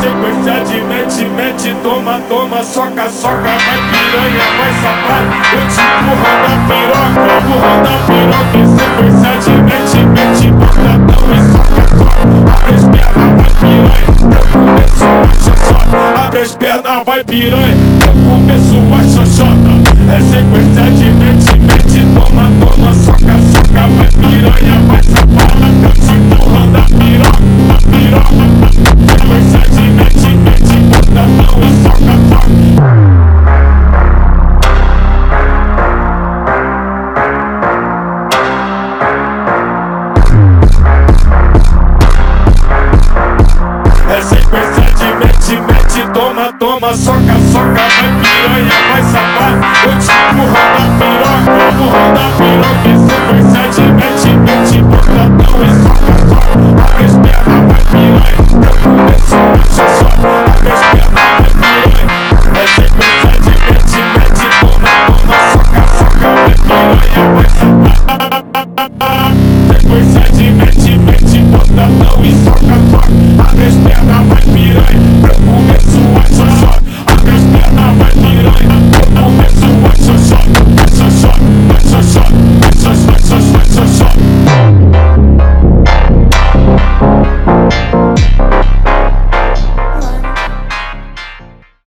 sequência de mete, mete, toma, toma, soca, soca, vai piranha, vai safado. Eu te empurrando a piroca, empurrando a piroca. Em sequência de mete, mete, botadão e soca, soca. Abre as pernas, vai piranha, eu começo a xoxota. Abre as pernas, vai piranha, eu começo a xoxota. É sequência de mete, mete, toma, toma, soca, soca, vai piranha, vai safada. Eu te empurrando a piroca, a piroca. Sequência de mete, mete, botadão e soca, soca. É sequência de mete, mete, toma, toma, soca, soca, vai piranha, vai safado. Eu te empurrando a piroca, empurrando a piroca. Em sequência de mete, mete, botadão e